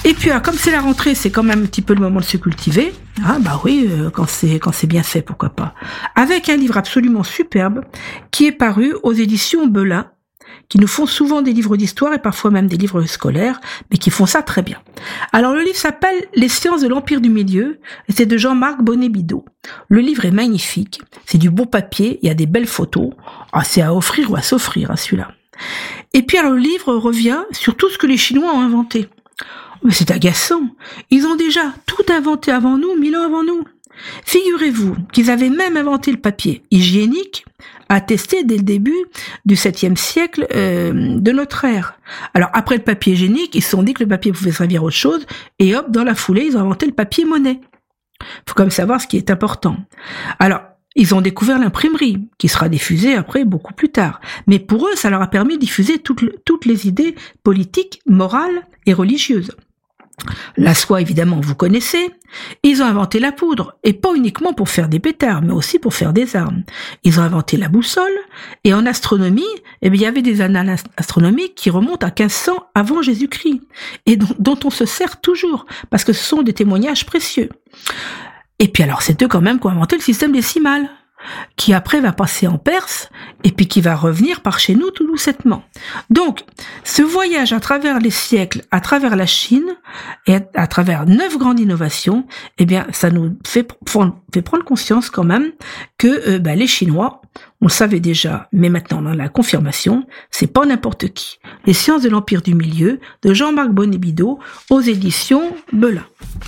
Et puis, comme c'est la rentrée, c'est quand même un petit peu le moment de se cultiver. Ah, bah oui, quand c'est bien fait, pourquoi pas. Avec un livre absolument superbe, qui est paru aux éditions Belin, qui nous font souvent des livres d'histoire et parfois même des livres scolaires, mais qui font ça très bien. Alors le livre s'appelle Les sciences de l'Empire du Milieu, et c'est de Jean-Marc Bonnet-Bidot. Le livre est magnifique, c'est du beau papier, il y a des belles photos. Ah, c'est à offrir ou à s'offrir, celui-là. Et puis alors, le livre revient sur tout ce que les Chinois ont inventé. Mais c'est agaçant, ils ont déjà tout inventé avant nous, 1000 ans avant nous. Figurez-vous qu'ils avaient même inventé le papier hygiénique, attesté dès le début du 7e siècle de notre ère. Alors après le papier hygiénique, ils se sont dit que le papier pouvait servir à autre chose, et hop, dans la foulée, ils ont inventé le papier monnaie. Faut quand même savoir ce qui est important. Alors, ils ont découvert l'imprimerie, qui sera diffusée après beaucoup plus tard. Mais pour eux, ça leur a permis de diffuser toutes les idées politiques, morales et religieuses. La soie, évidemment, vous connaissez. Ils ont inventé la poudre, et pas uniquement pour faire des pétards, mais aussi pour faire des armes. Ils ont inventé la boussole, et en astronomie, il y avait des annales astronomiques qui remontent à 1500 avant Jésus-Christ, et dont on se sert toujours, parce que ce sont des témoignages précieux. Et puis alors, c'est eux quand même qui ont inventé le système décimal, qui après va passer en Perse, et puis qui va revenir par chez nous tout doucement. Donc, ce voyage à travers les siècles, à travers la Chine, et à travers 9 grandes innovations, eh bien, ça nous fait prendre conscience quand même que les Chinois, on le savait déjà, mais maintenant dans la confirmation, c'est pas n'importe qui. Les sciences de l'Empire du Milieu, de Jean-Marc Bonnet-Bidot, aux éditions Belin.